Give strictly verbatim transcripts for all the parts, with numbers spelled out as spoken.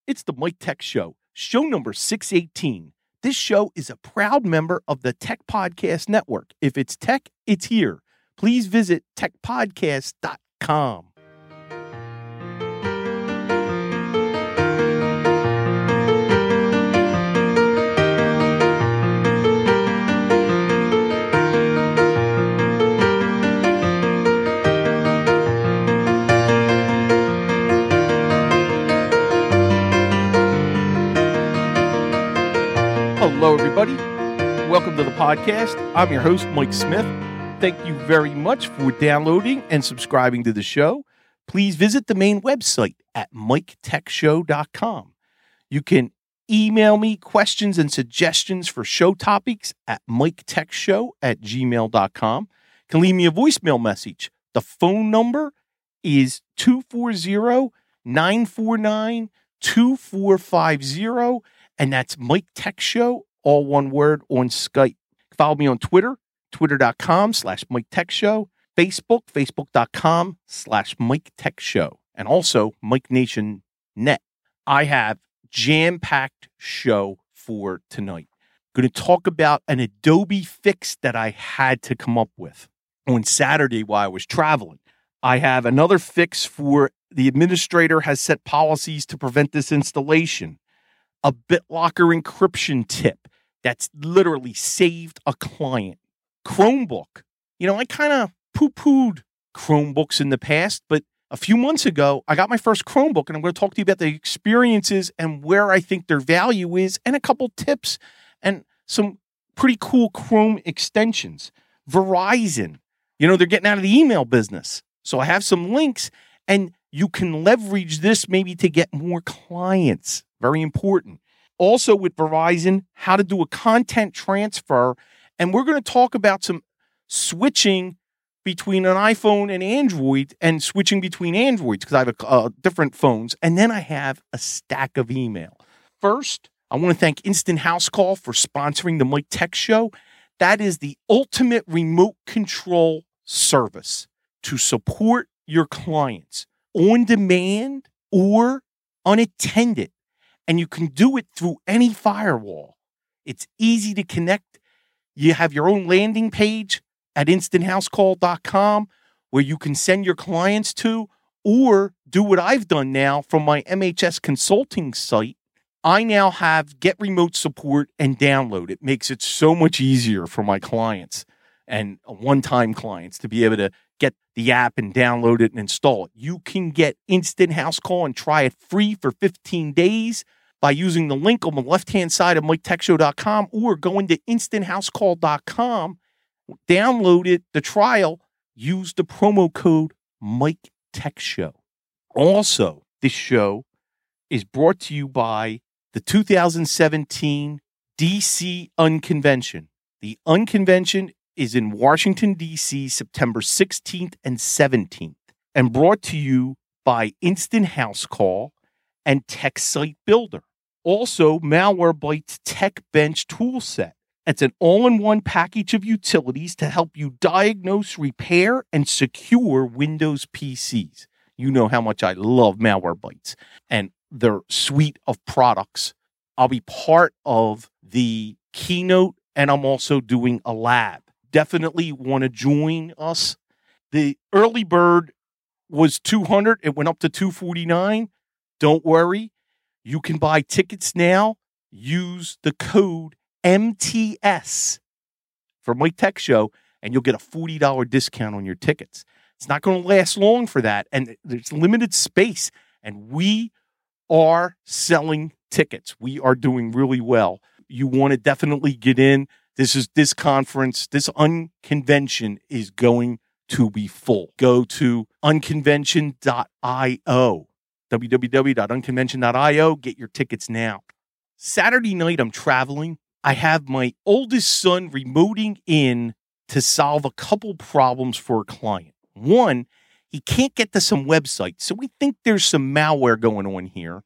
It's the Mike Tech Show, show number six eighteen. This show is a proud member of the Tech Podcast Network. If it's tech, it's here. Please visit tech podcast dot com. Hello, everybody. Welcome to the podcast. I'm your host, Mike Smith. Thank you very much for downloading and subscribing to the show. Please visit the main website at mike tech show dot com. You can email me questions and suggestions for show topics at mike tech show at gmail dot com. You can leave me a voicemail message. The phone number is two four zero, nine four nine, two four five zero, and that's Mike Tech Show, all one word, on Skype. Follow me on Twitter, twitter.com slash Mike Tech Show, Facebook, facebook.com slash Mike Tech Show, and also Mike Nation Net. I have jam-packed show for tonight. Going to talk about an Adobe fix that I had to come up with on Saturday while I was traveling. I have another fix for the administrator has set policies to prevent this installation. A BitLocker encryption tip that's literally saved a client. Chromebook. You know, I kind of poo-pooed Chromebooks in the past, but a few months ago, I got my first Chromebook, and I'm going to talk to you about the experiences and where I think their value is, and a couple tips and some pretty cool Chrome extensions. Verizon. You know, they're getting out of the email business. So I have some links, and you can leverage this maybe to get more clients. Very important. Also with Verizon, how to do a content transfer. And we're going to talk about some switching between an iPhone and Android and switching between Androids because I have a, uh, different phones. And then I have a stack of email. First, I want to thank Instant House Call for sponsoring the Mike Tech Show. That is the ultimate remote control service to support your clients on demand or unattended. And you can do it through any firewall. It's easy to connect. You have your own landing page at instant house call dot com where you can send your clients to, or do what I've done now from my M H S consulting site. I now have Get Remote Support and download. It makes it so much easier for my clients and one-time clients to be able to get the app and download it and install it. You can get Instant House Call and try it free for fifteen days by using the link on the left-hand side of mike tech show dot com or going to instant house call dot com, download it, the trial, use the promo code Mike Tech Show. Also, this show is brought to you by the two thousand seventeen D C Unconvention. The Unconvention is in Washington, D C, September sixteenth and seventeenth, and brought to you by Instant House Call and Tech Site Builder. Also, Malwarebytes Tech Bench Toolset. It's an all-in-one package of utilities to help you diagnose, repair, and secure Windows P Cs. You know how much I love Malwarebytes and their suite of products. I'll be part of the keynote, and I'm also doing a lab. Definitely want to join us. The early bird was two hundred. It went up to two forty-nine. Don't worry. You can buy tickets now. Use the code M T S for Mike Tech Show, and you'll get a forty dollars discount on your tickets. It's not going to last long for that, and there's limited space, and we are selling tickets. We are doing really well. You want to definitely get in. This is this conference, this unconvention is going to be full. Go to unconvention dot io, w w w dot unconvention dot io. Get your tickets now. Saturday night, I'm traveling. I have my oldest son remoting in to solve a couple problems for a client. One, he can't get to some website, so we think there's some malware going on here.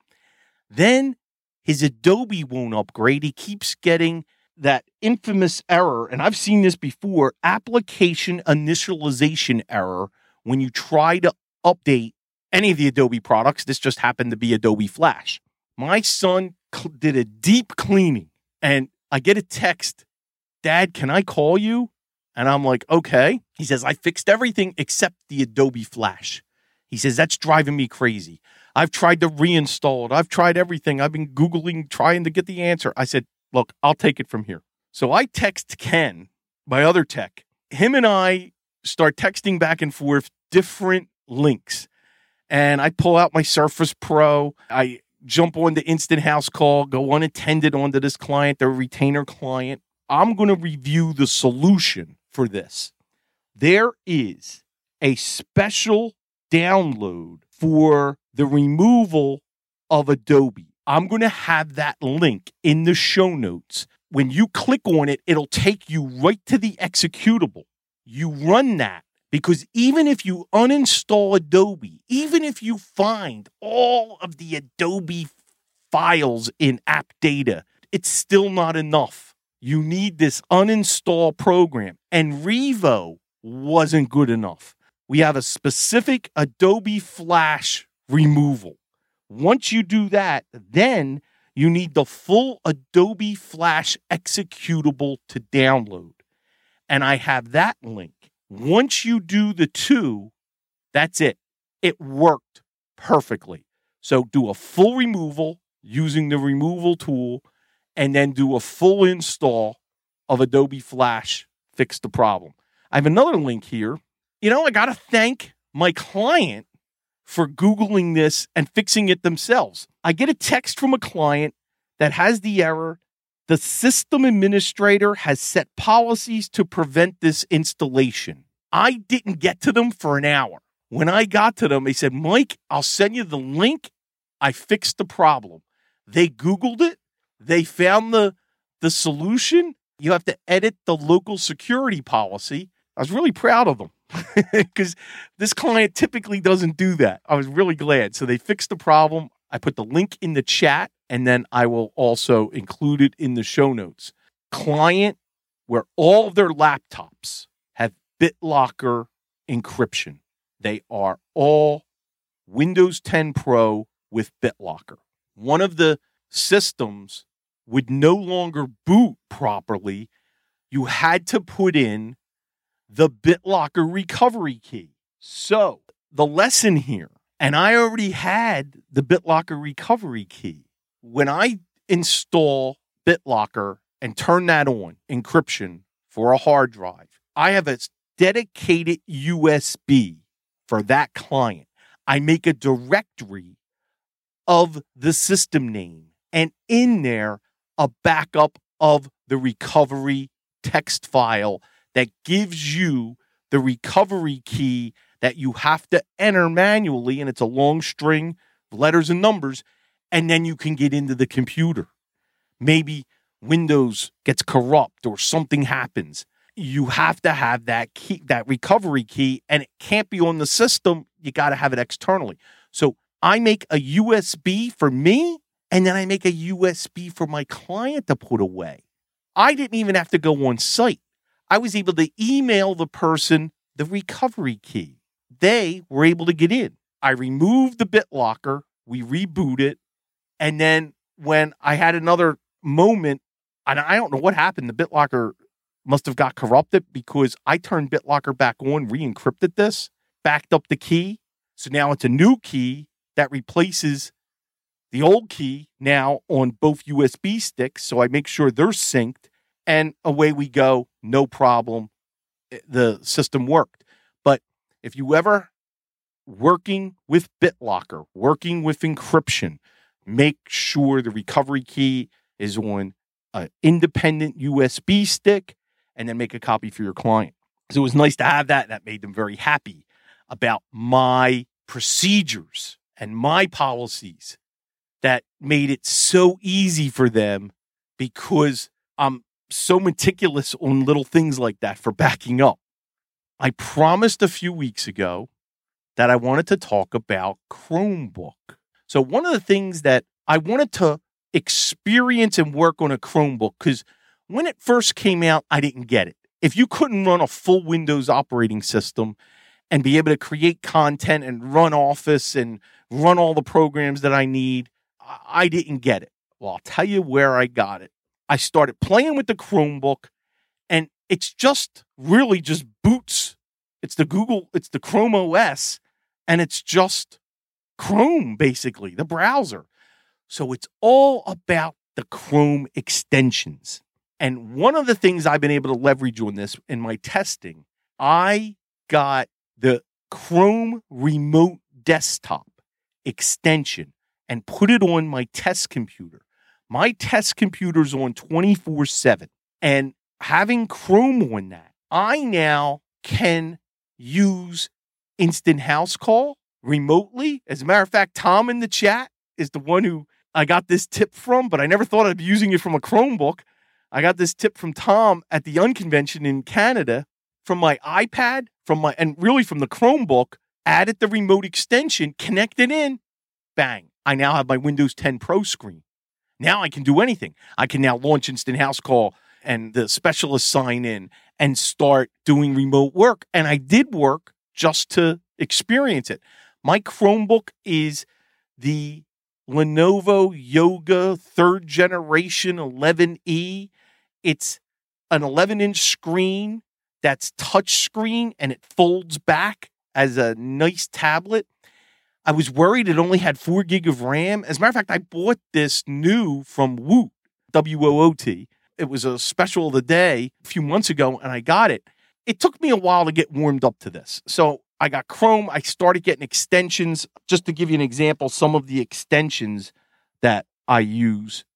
Then his Adobe won't upgrade. He keeps getting that infamous error, and I've seen this before, application initialization error when you try to update any of the Adobe products. This just happened to be Adobe Flash. My son cl- did a deep cleaning, and I get a text, Dad, can I call you? And I'm like, okay. He says, I fixed everything except the Adobe Flash. He says, that's driving me crazy. I've tried to reinstall it. I've tried everything. I've been Googling, trying to get the answer. I said, look, I'll take it from here. So I text Ken, my other tech. Him and I start texting back and forth different links. And I pull out my Surface Pro. I jump on the Instant House Call, go unattended onto this client, their retainer client. I'm going to review the solution for this. There is a special download for the removal of Adobe. I'm going to have that link in the show notes. When you click on it, it'll take you right to the executable. You run that, because even if you uninstall Adobe, even if you find all of the Adobe files in App Data, it's still not enough. You need this uninstall program. And Revo wasn't good enough. We have a specific Adobe Flash removal. Once you do that, then you need the full Adobe Flash executable to download. And I have that link. Once you do the two, that's it. It worked perfectly. So do a full removal using the removal tool, and then do a full install of Adobe Flash, fix the problem. I have another link here. You know, I got to thank my client for Googling this and fixing it themselves. I get a text from a client that has the error. The system administrator has set policies to prevent this installation. I didn't get to them for an hour. When I got to them, they said, Mike, I'll send you the link. I fixed the problem. They Googled it. They found the, the solution. You have to edit the local security policy. I was really proud of them because this client typically doesn't do that. I was really glad. So they fixed the problem. I put the link in the chat, and then I will also include it in the show notes. Client where all of their laptops have BitLocker encryption. They are all Windows ten Pro with BitLocker. One of the systems would no longer boot properly. You had to put in the BitLocker recovery key. So the lesson here, and I already had the BitLocker recovery key. When I install BitLocker and turn that on, encryption for a hard drive, I have a dedicated U S B for that client. I make a directory of the system name, and in there, a backup of the recovery text file that gives you the recovery key that you have to enter manually, and it's a long string of letters and numbers, and then you can get into the computer. Maybe Windows gets corrupt or something happens. You have to have that key, that recovery key, and it can't be on the system. You got to have it externally. So I make a U S B for me, and then I make a U S B for my client to put away. I didn't even have to go on site. I was able to email the person the recovery key. They were able to get in. I removed the BitLocker. We reboot it. And then when I had another moment, and I don't know what happened, the BitLocker must have got corrupted because I turned BitLocker back on, re-encrypted this, backed up the key. So now it's a new key that replaces the old key now on both U S B sticks. So I make sure they're synced, and away we go. No problem. The system worked. But if you ever working with BitLocker, working with encryption, make sure the recovery key is on an independent U S B stick, and then make a copy for your client. So it was nice to have that. That made them very happy about my procedures and my policies. That made it so easy for them because I'm so meticulous on little things like that for backing up. I promised a few weeks ago that I wanted to talk about Chromebook. So one of the things that I wanted to experience and work on a Chromebook, because when it first came out, I didn't get it. If you couldn't run a full Windows operating system and be able to create content and run Office and run all the programs that I need, I, I didn't get it. Well, I'll tell you where I got it. I started playing with the Chromebook, and it's just really just boots. It's the Google, it's the Chrome O S, and it's just Chrome, basically, the browser. So it's all about the Chrome extensions. And one of the things I've been able to leverage on this in my testing, I got the Chrome Remote Desktop extension and put it on my test computer. My test computer's on twenty-four seven. And having Chrome on that, I now can use Instant House Call remotely. As a matter of fact, Tom in the chat is the one who I got this tip from, but I never thought I'd be using it from a Chromebook. I got this tip from Tom at the Unconvention in Canada from my iPad, from my and really from the Chromebook, added the remote extension, connected in, bang. I now have my Windows ten Pro screen. Now I can do anything. I can now launch Instant House Call and the specialist sign in and start doing remote work. And I did work just to experience it. My Chromebook is the Lenovo Yoga third generation eleven E. It's an eleven inch screen that's touch screen and it folds back as a nice tablet. I was worried it only had four gig of RAM. As a matter of fact, I bought this new from Woot, W O O T. It was a special of the day a few months ago, and I got it. It took me a while to get warmed up to this. So I got Chrome. I started getting extensions. Just to give you an example, some of the extensions that I use.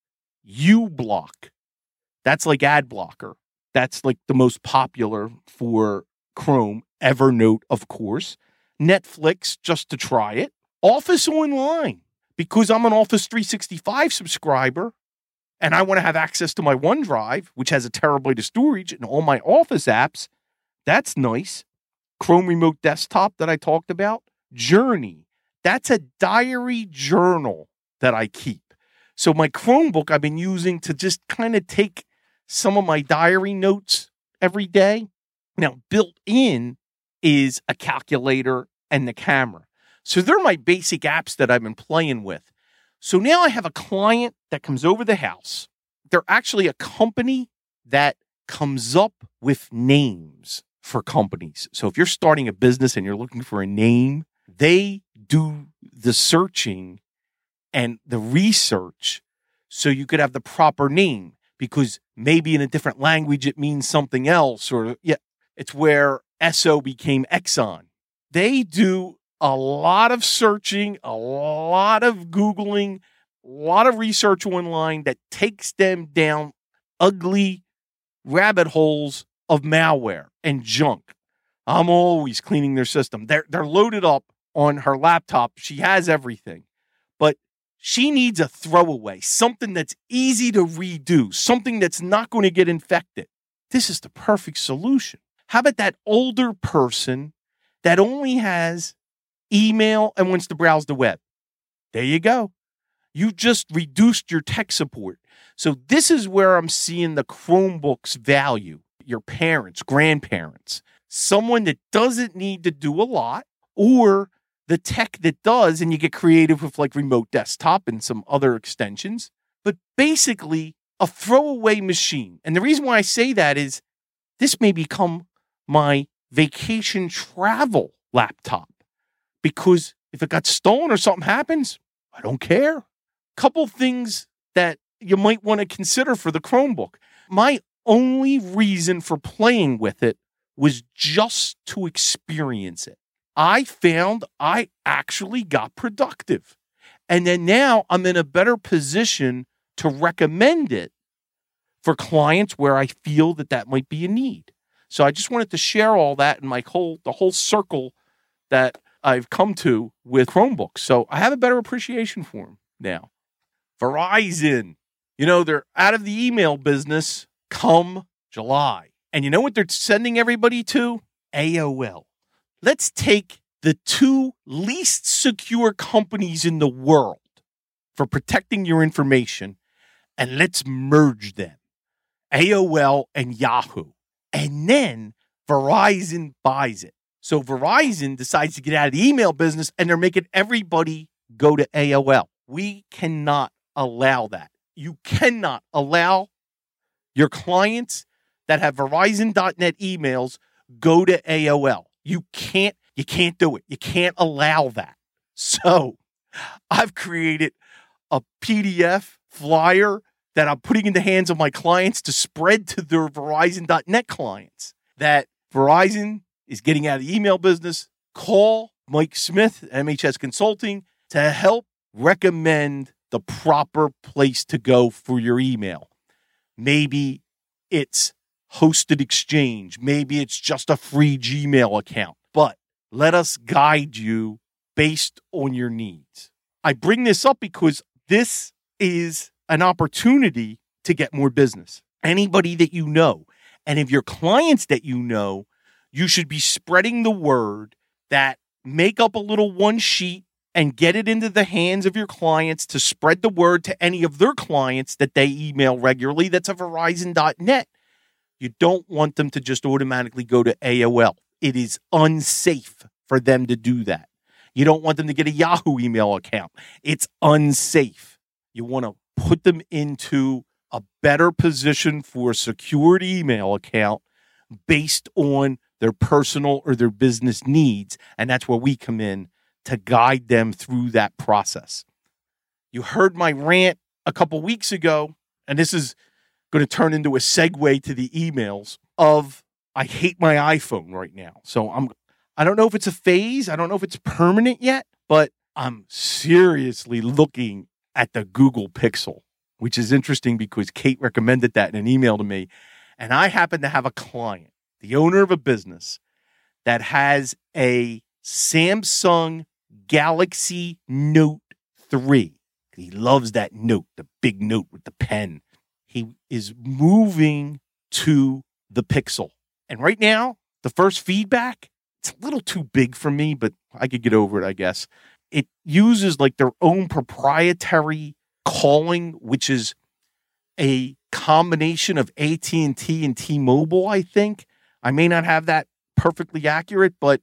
uBlock. That's like ad blocker. That's like the most popular for Chrome. Evernote, of course. Netflix, just to try it. Office Online, because I'm an Office three sixty-five subscriber and I want to have access to my OneDrive, which has a terabyte of storage and all my Office apps. That's nice. Chrome Remote Desktop that I talked about. Journey. That's a diary journal that I keep. So my Chromebook I've been using to just kind of take some of my diary notes every day. Now, built in is a calculator and the camera. So they're my basic apps that I've been playing with. So now I have a client that comes over the house. They're actually a company that comes up with names for companies. So if you're starting a business and you're looking for a name, they do the searching and the research so you could have the proper name, because maybe in a different language it means something else, or yeah, it's where Esso became Exxon. They do a lot of searching, a lot of Googling, a lot of research online that takes them down ugly rabbit holes of malware and junk. I'm always cleaning their system. They're, they're loaded up on her laptop. She has everything, but she needs a throwaway, something that's easy to redo, something that's not going to get infected. This is the perfect solution. How about that older person that only has email and wants to browse the web? There you go. You just reduced your tech support. So this is where I'm seeing the Chromebook's value. Your parents, grandparents, someone that doesn't need to do a lot, or the tech that does, and you get creative with like remote desktop and some other extensions, but basically a throwaway machine. And the reason why I say that is this may become my vacation travel laptop, because if it got stolen or something happens, I don't care. Couple things that you might want to consider for the Chromebook. My only reason for playing with it was just to experience it. I found I actually got productive. And then now I'm in a better position to recommend it for clients where I feel that that might be a need. So I just wanted to share all that in my whole, the whole circle that I've come to with Chromebooks. So I have a better appreciation for them now. Verizon, you know, they're out of the email business come July. And you know what they're sending everybody to? A O L. Let's take the two least secure companies in the world for protecting your information and let's merge them. A O L and Yahoo. And then Verizon buys it. So Verizon decides to get out of the email business and they're making everybody go to A O L. We cannot allow that. You cannot allow your clients that have Verizon dot net emails go to A O L. You can't, you can't do it. You can't allow that. So I've created a P D F flyer that I'm putting in the hands of my clients to spread to their Verizon dot net clients that Verizon is getting out of the email business. Call Mike Smith, M H S Consulting, to help recommend the proper place to go for your email. Maybe it's hosted exchange. Maybe it's just a free Gmail account. But let us guide you based on your needs. I bring this up because this is an opportunity to get more business. Anybody that you know, and if your clients that you know, you should be spreading the word that make up a little one sheet and get it into the hands of your clients to spread the word to any of their clients that they email regularly. That's a Verizon dot net. You don't want them to just automatically go to A O L. It is unsafe for them to do that. You don't want them to get a Yahoo email account. It's unsafe. You want to put them into a better position for a secured email account based on their personal or their business needs. And that's where we come in to guide them through that process. You heard my rant a couple weeks ago, and this is going to turn into a segue to the emails of I hate my iPhone right now. So I'm I don't know if it's a phase. I don't know if it's permanent yet, but I'm seriously looking at the Google Pixel, which is interesting because Kate recommended that in an email to me. And I happen to have a client, the owner of a business that has a Samsung Galaxy Note three. He loves that Note, the big Note with the pen. He is moving to the Pixel. And right now, the first feedback, it's a little too big for me, but I could get over it, I guess. It uses like their own proprietary calling, which is a combination of A T and T and T-Mobile, I think. I may not have that perfectly accurate, but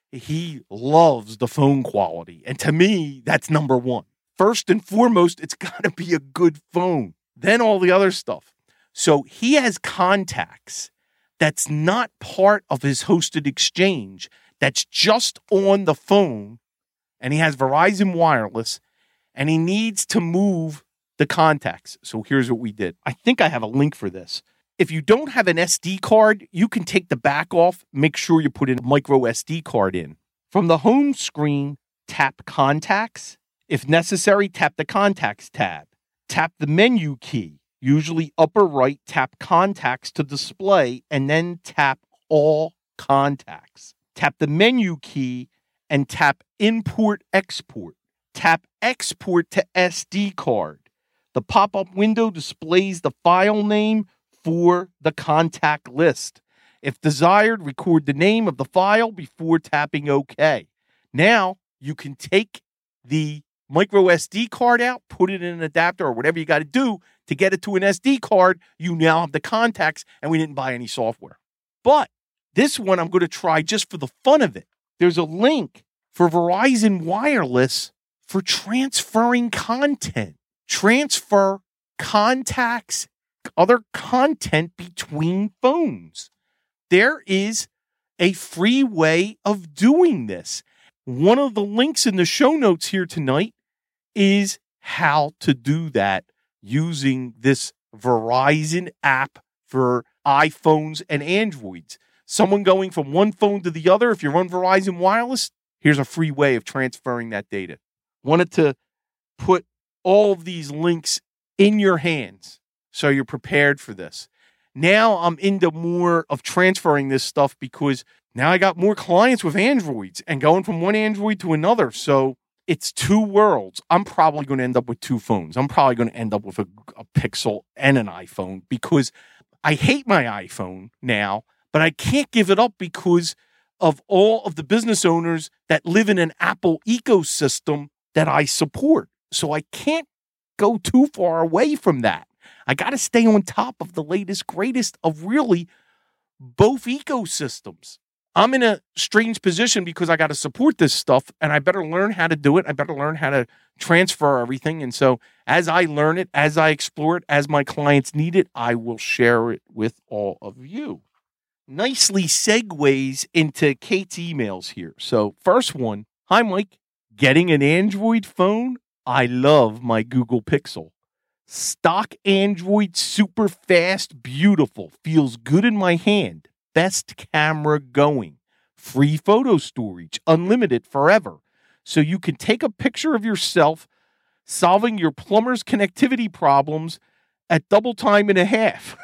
he loves the phone quality. And to me, that's number one. First and foremost, it's got to be a good phone. Then all the other stuff. So he has contacts that's not part of his hosted exchange, that's just on the phone, and he has Verizon Wireless, and he needs to move the contacts. So here's what we did. I think I have a link for this. If you don't have an S D card, you can take the back off. Make sure you put in a micro S D card in. From the home screen, tap Contacts. If necessary, tap the Contacts tab. Tap the menu key, usually upper right, tap Contacts to display, and then tap All Contacts. Tap the menu key and tap Import Export. Tap Export to S D card. The pop-up window displays the file name for the contact list. If desired, record the name of the file before tapping OK. Now, you can take the micro S D card out, put it in an adapter or whatever you got to do to get it to an S D card. You now have the contacts, and we didn't buy any software. But this one I'm going to try just for the fun of it. There's a link for Verizon Wireless for transferring content. Transfer contacts, other content between phones. There is a free way of doing this. One of the links in the show notes here tonight is how to do that using this Verizon app for iPhones and Androids. Someone going from one phone to the other, if you're on Verizon Wireless, here's a free way of transferring that data. Wanted to put all of these links in your hands so you're prepared for this. Now I'm into more of transferring this stuff because now I got more clients with Androids and going from one Android to another. So it's two worlds. I'm probably going to end up with two phones. I'm probably going to end up with a, a Pixel and an iPhone because I hate my iPhone now, but I can't give it up because of all of the business owners that live in an Apple ecosystem that I support. So I can't go too far away from that. I got to stay on top of the latest, greatest of really both ecosystems. I'm in a strange position because I got to support this stuff and I better learn how to do it. I better learn how to transfer everything. And so as I learn it, as I explore it, as my clients need it, I will share it with all of you. Nicely segues into Kate's emails here. So first one, hi, Mike. Getting an Android phone? I love my Google Pixel. Stock Android, super fast, beautiful. Feels good in my hand. Best camera going. Free photo storage, unlimited forever. So you can take a picture of yourself solving your plumber's connectivity problems at double time and a half.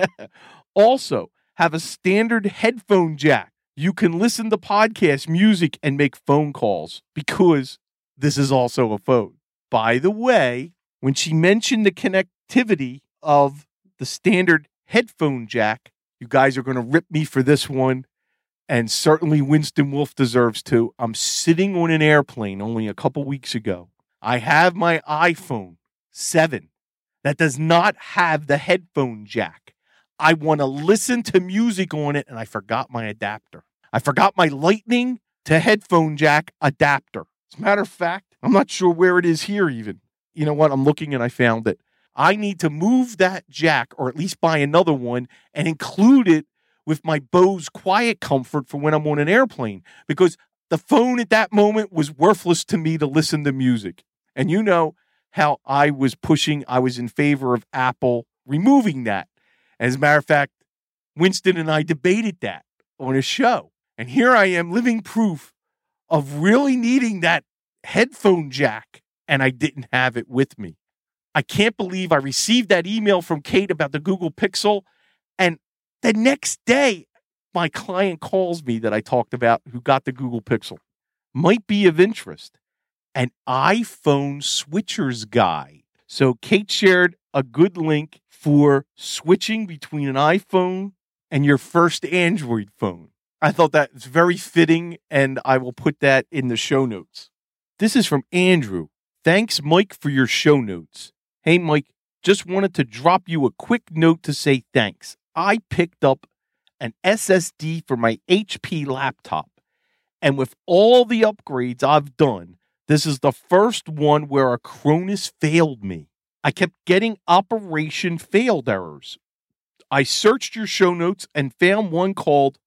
Also, have a standard headphone jack. You can listen to podcasts, music, and make phone calls because this is also a phone. By the way, when she mentioned the connectivity of the standard headphone jack, you guys are going to rip me for this one, and certainly Winston Wolfe deserves to. I'm sitting on an airplane only a couple weeks ago. I have my iPhone seven that does not have the headphone jack. I want to listen to music on it, and I forgot my adapter. I forgot my lightning to headphone jack adapter. As a matter of fact, I'm not sure where it is here even. You know what? I'm looking and I found it. I need to move that jack, or at least buy another one, and include it with my Bose Quiet Comfort for when I'm on an airplane, because the phone at that moment was worthless to me to listen to music. And you know how I was pushing, I was in favor of Apple removing that. As a matter of fact, Winston and I debated that on a show. And here I am, living proof of really needing that headphone jack, and I didn't have it with me. I can't believe I received that email from Kate about the Google Pixel, and the next day, my client calls me that I talked about who got the Google Pixel. Might be of interest. An iPhone switcher's guide. So Kate shared a good link for switching between an iPhone and your first Android phone. I thought that was very fitting, and I will put that in the show notes. This is from Andrew. Thanks, Mike, for your show notes. Hey, Mike, just wanted to drop you a quick note to say thanks. I picked up an S S D for my H P laptop, and with all the upgrades I've done, this is the first one where Acronis failed me. I kept getting operation failed errors. I searched your show notes and found one called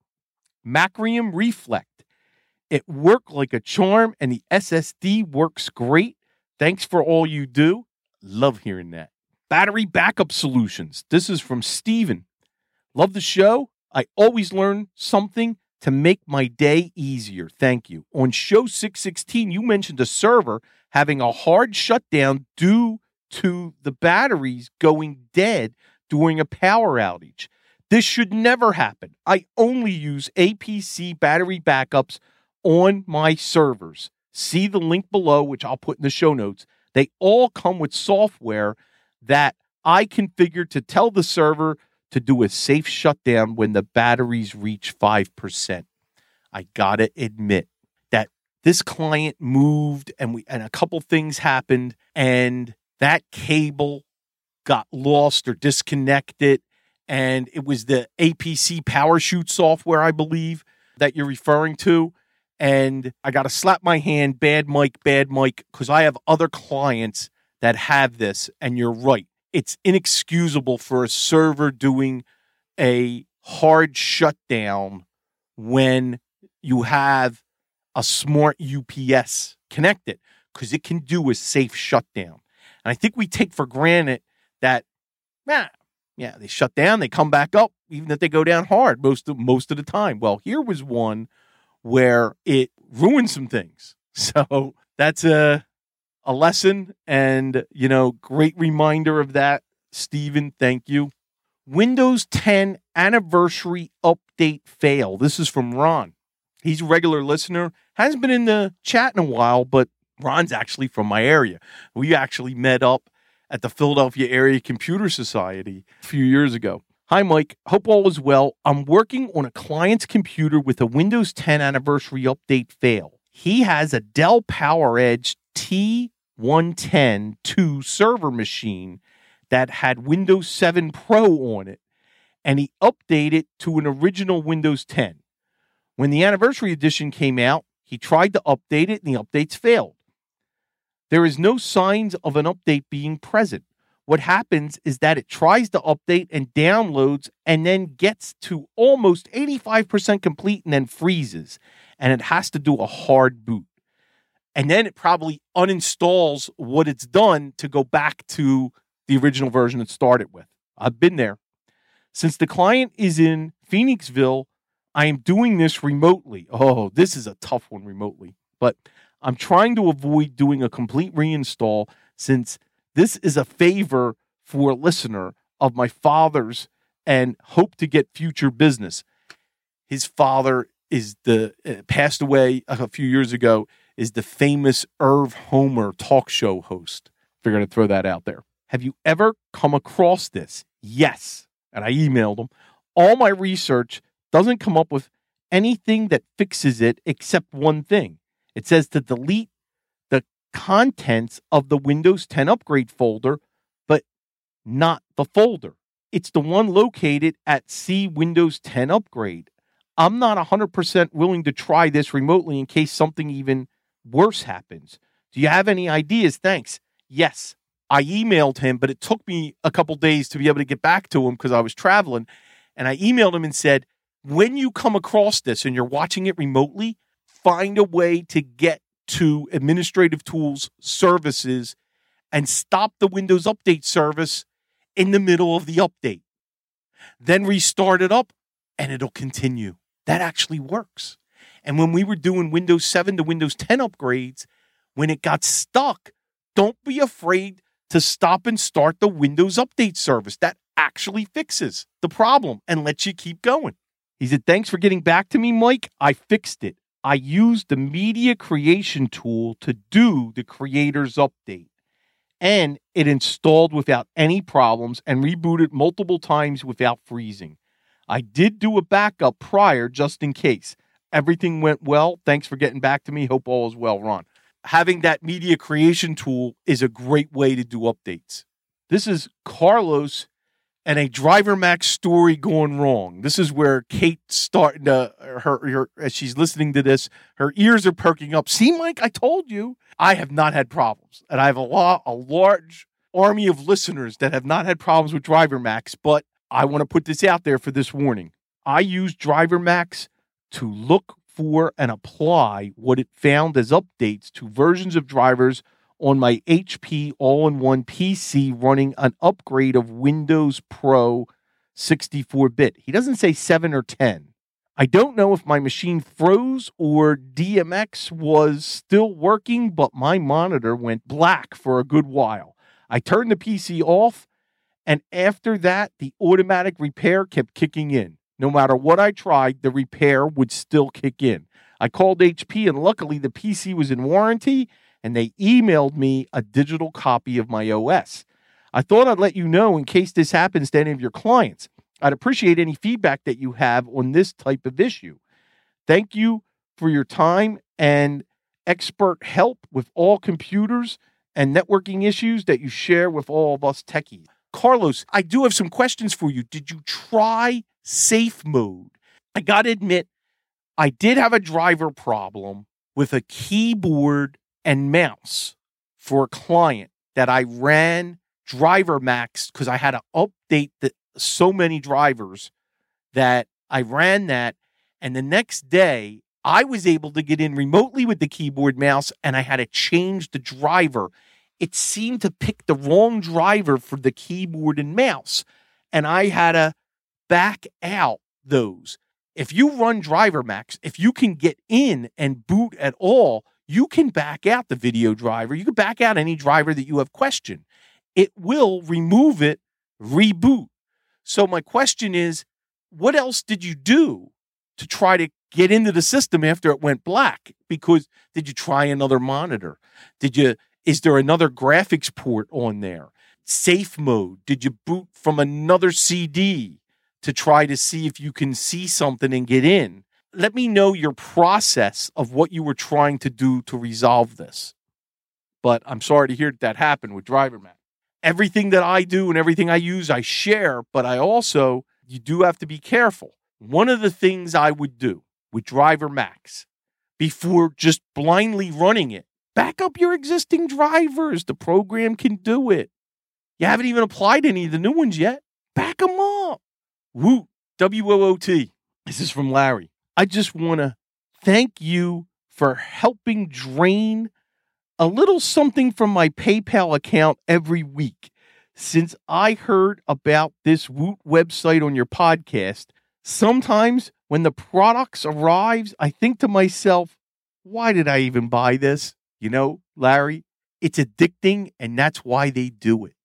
Macrium Reflect. It worked like a charm, and the S S D works great. Thanks for all you do. Love hearing that. Battery backup solutions. This is from Steven. Love the show. I always learn something to make my day easier. Thank you. On show six sixteen, you mentioned a server having a hard shutdown due to the batteries going dead during a power outage. This should never happen. I only use A P C battery backups on my servers. See the link below, which I'll put in the show notes. They all come with software that I configured to tell the server to do a safe shutdown when the batteries reach five percent. I gotta admit that this client moved and we and a couple things happened, and that cable got lost or disconnected, and it was the A P C PowerShoot software, I believe, that you're referring to. And I got to slap my hand, bad Mike, bad Mike, because I have other clients that have this, and you're right. It's inexcusable for a server doing a hard shutdown when you have a smart U P S connected, because it can do a safe shutdown. And I think we take for granted that, nah, yeah, they shut down, they come back up, even if they go down hard most of, most of the time. Well, here was one where it ruined some things. So that's a a lesson, and, you know, great reminder of that, Stephen. Thank you. Windows ten anniversary update fail. This is from Ron. He's a regular listener. Hasn't been in the chat in a while, but Ron's actually from my area. We actually met up at the Philadelphia Area Computer Society a few years ago. Hi, Mike. Hope all is well. I'm working on a client's computer with a Windows ten anniversary update fail. He has a Dell PowerEdge T one ten two server machine that had Windows seven Pro on it, and he updated to an original Windows ten. When the Anniversary Edition came out, he tried to update it and the updates failed. There is no signs of an update being present. What happens is that it tries to update and downloads and then gets to almost eighty-five percent complete and then freezes. And it has to do a hard boot. And then it probably uninstalls what it's done to go back to the original version it started with. I've been there. Since the client is in Phoenixville, I am doing this remotely. Oh, this is a tough one remotely. But I'm trying to avoid doing a complete reinstall since this is a favor for a listener of my father's and hope to get future business. His father is the uh, passed away a few years ago, is the famous Irv Homer talk show host. Figured I'd throw that out there. Have you ever come across this? Yes. And I emailed him. All my research doesn't come up with anything that fixes it except one thing. It says to delete the contents of the Windows ten upgrade folder, but not the folder. It's the one located at C Windows ten upgrade. I'm not one hundred percent willing to try this remotely in case something even worse happens. Do you have any ideas? Thanks. Yes. I emailed him, but it took me a couple days to be able to get back to him because I was traveling. And I emailed him and said, when you come across this and you're watching it remotely, find a way to get to administrative tools, services, and stop the Windows Update service in the middle of the update. Then restart it up and it'll continue. That actually works. And when we were doing Windows seven to Windows ten upgrades, when it got stuck, don't be afraid to stop and start the Windows Update service. That actually fixes the problem and lets you keep going. He said, thanks for getting back to me, Mike. I fixed it. I used the media creation tool to do the creator's update. And it installed without any problems and rebooted multiple times without freezing. I did do a backup prior just in case. Everything went well. Thanks for getting back to me. Hope all is well, Ron. Having that media creation tool is a great way to do updates. This is Carlos and a Driver Max story going wrong. This is where Kate's starting to, her, her, as she's listening to this, her ears are perking up. See, Mike, I told you. I have not had problems. And I have a lot, a large army of listeners that have not had problems with Driver Max, but I want to put this out there for this warning. I use Driver Max to look for and apply what it found as updates to versions of drivers on my H P all-in-one P C running an upgrade of Windows Pro sixty-four bit. He doesn't say seven or ten. I don't know if my machine froze or D M X was still working, but my monitor went black for a good while. I turned the P C off, and after that, the automatic repair kept kicking in. No matter what I tried, the repair would still kick in. I called H P, and luckily the P C was in warranty, and they emailed me a digital copy of my O S. I thought I'd let you know in case this happens to any of your clients. I'd appreciate any feedback that you have on this type of issue. Thank you for your time and expert help with all computers and networking issues that you share with all of us techies. Carlos, I do have some questions for you. Did you try safe mode? I got to admit, I did have a driver problem with a keyboard and mouse for a client that I ran Driver Max because I had to update the, so many drivers that I ran that. And the next day, I was able to get in remotely with the keyboard mouse and I had to change the driver. It seemed to pick the wrong driver for the keyboard and mouse. And I had to back out those. If you run Driver Max, if you can get in and boot at all, you can back out the video driver. You can back out any driver that you have questioned. It will remove it, reboot. So my question is, what else did you do to try to get into the system after it went black? Because did you try another monitor? Did you, is there another graphics port on there? Safe mode? Did you boot from another C D to try to see if you can see something and get in? Let me know your process of what you were trying to do to resolve this. But I'm sorry to hear that, that happened with Driver Max. Everything that I do and everything I use, I share, but I also, you do have to be careful. One of the things I would do with Driver Max before just blindly running it. Back up your existing drivers. The program can do it. You haven't even applied any of the new ones yet. Back them up. Woot. W O O T. This is from Larry. I just want to thank you for helping drain a little something from my PayPal account every week. Since I heard about this Woot website on your podcast, sometimes when the products arrives, I think to myself, why did I even buy this? You know, Larry, it's addicting, and that's why they do it.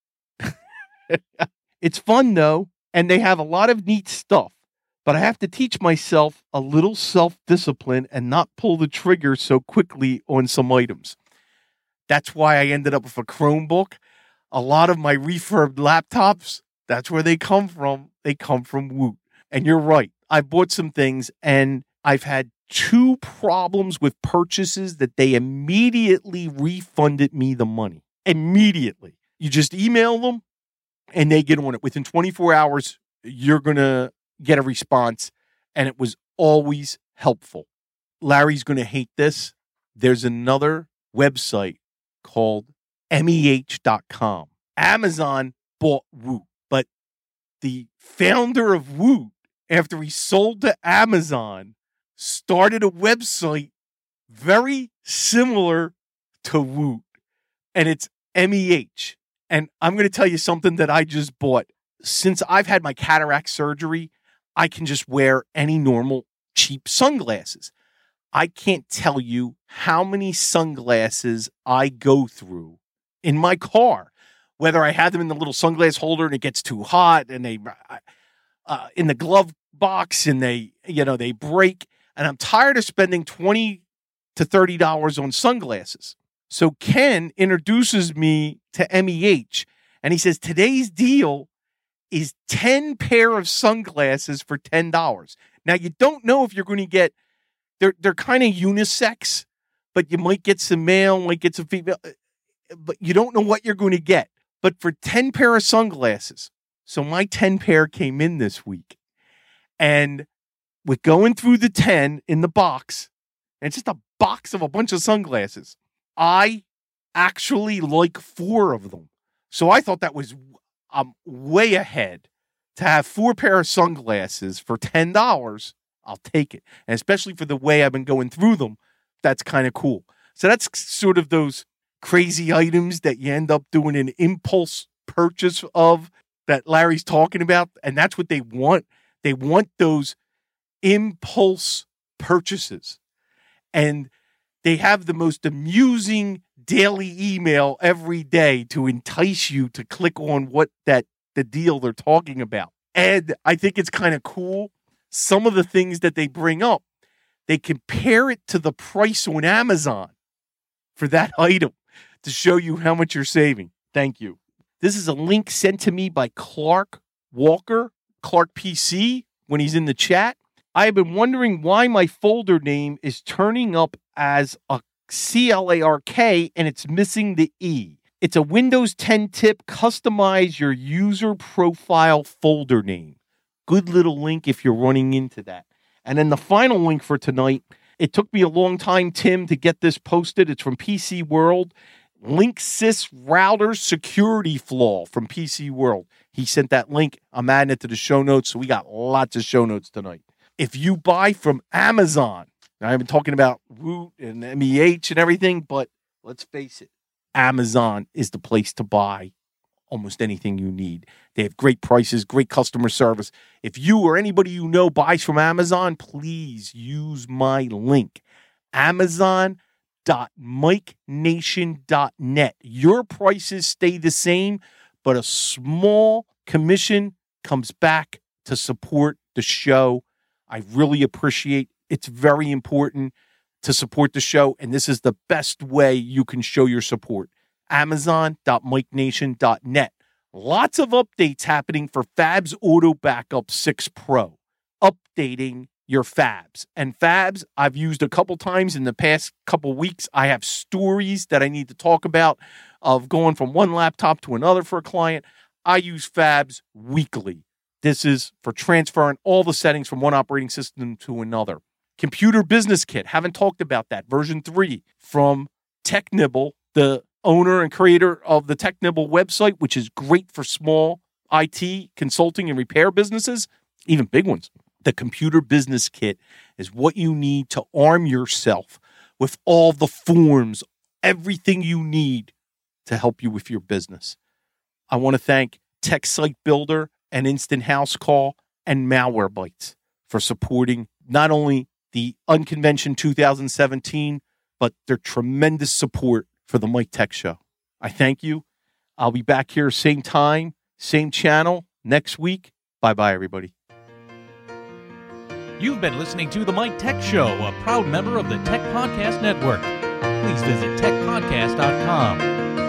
It's fun, though, and they have a lot of neat stuff, but I have to teach myself a little self-discipline and not pull the trigger so quickly on some items. That's why I ended up with a Chromebook. A lot of my refurbed laptops, that's where they come from. They come from Woot. And you're right. I bought some things, and I've had two problems with purchases that they immediately refunded me the money. Immediately. You just email them, and they get on it. Within twenty-four hours, you're going to get a response, and it was always helpful. Larry's going to hate this. There's another website called M E H dot com. Amazon bought Woot, but the founder of Woot, after he sold to Amazon, started a website very similar to Woot, and it's M E H. And I'm going to tell you something that I just bought. Since I've had my cataract surgery, I can just wear any normal cheap sunglasses. I can't tell you how many sunglasses I go through in my car, whether I have them in the little sunglass holder and it gets too hot, and they uh, in the glove box and they, you know, they break. And I'm tired of spending twenty to thirty dollars on sunglasses. So Ken introduces me to M E H, and he says, today's deal is ten pair of sunglasses for ten dollars. Now, you don't know if you're going to get, they're, they're kind of unisex, but you might get some male, might get some female, but you don't know what you're going to get. But for ten pair of sunglasses, so my ten pair came in this week, and with going through the ten in the box, and it's just a box of a bunch of sunglasses, I actually like four of them. So I thought that was um, way ahead. To have four pair of sunglasses for ten dollars, I'll take it. And especially for the way I've been going through them, that's kind of cool. So that's sort of those crazy items that you end up doing an impulse purchase of that Larry's talking about. And that's what they want. They want those impulse purchases. And they have the most amusing daily email every day to entice you to click on what that the deal they're talking about. And I think it's kind of cool. Some of the things that they bring up, they compare it to the price on Amazon for that item to show you how much you're saving. Thank you. This is a link sent to me by Clark Walker, Clark P C, when he's in the chat. I have been wondering why my folder name is turning up as a C L A R K and it's missing the E. It's a Windows ten tip. Customize your user profile folder name. Good little link if you're running into that. And then the final link for tonight, it took me a long time, Tim, to get this posted. It's from P C World. Linksys router security flaw from P C World. He sent that link. I'm adding it to the show notes, so we got lots of show notes tonight. If you buy from Amazon, now I've been talking about Woot and M E H and everything, but let's face it, Amazon is the place to buy almost anything you need. They have great prices, great customer service. If you or anybody you know buys from Amazon, please use my link, amazon dot mike nation dot net. Your prices stay the same, but a small commission comes back to support the show. I really appreciate it. It's very important to support the show, and this is the best way you can show your support. amazon dot mike nation dot net. Lots of updates happening for Fabs Auto Backup six Pro. Updating your Fabs. And Fabs, I've used a couple times in the past couple weeks. I have stories that I need to talk about of going from one laptop to another for a client. I use Fabs weekly. This is for transferring all the settings from one operating system to another. Computer Business Kit, haven't talked about that, version three from TechNibble, the owner and creator of the TechNibble website, which is great for small I T consulting and repair businesses, even big ones. The Computer Business Kit is what you need to arm yourself with all the forms, everything you need to help you with your business. I want to thank Tech Site Builder and Instant House Call and Malwarebytes for supporting not only the Unconvention two thousand seventeen, but their tremendous support for the Mike Tech Show. I thank you. I'll be back here same time, same channel next week. Bye-bye, everybody. You've been listening to The Mike Tech Show, a proud member of the Tech Podcast Network. Please visit tech podcast dot com.